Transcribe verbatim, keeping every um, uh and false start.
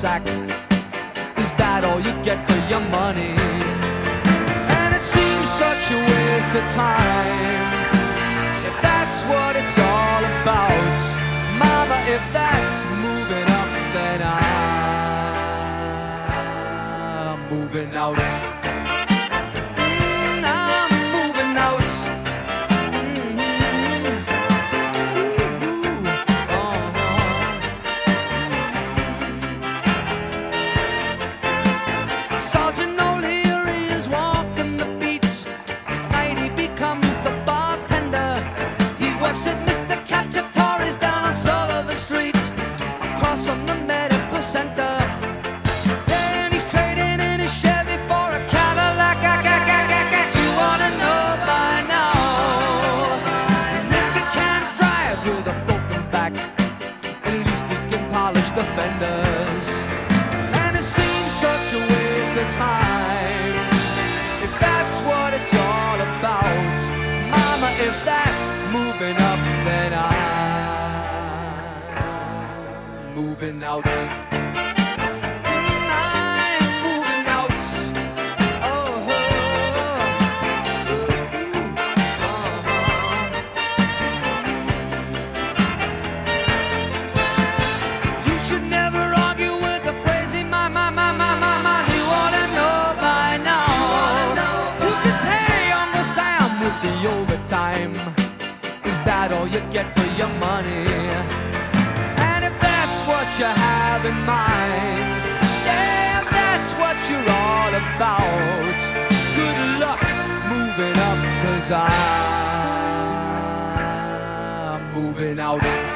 sack. Is that all you get for your money? And it seems such a waste of time, if that's what it's all about. Mama, if that's moving up, then I'm moving out. The fenders, and it seems such a waste of time, if that's what it's all about. Mama, if that's moving up, then I'm moving out. Overtime, is that all you get for your money? And if that's what you have in mind, yeah, if that's what you're all about, good luck moving up, 'cause I'm moving out.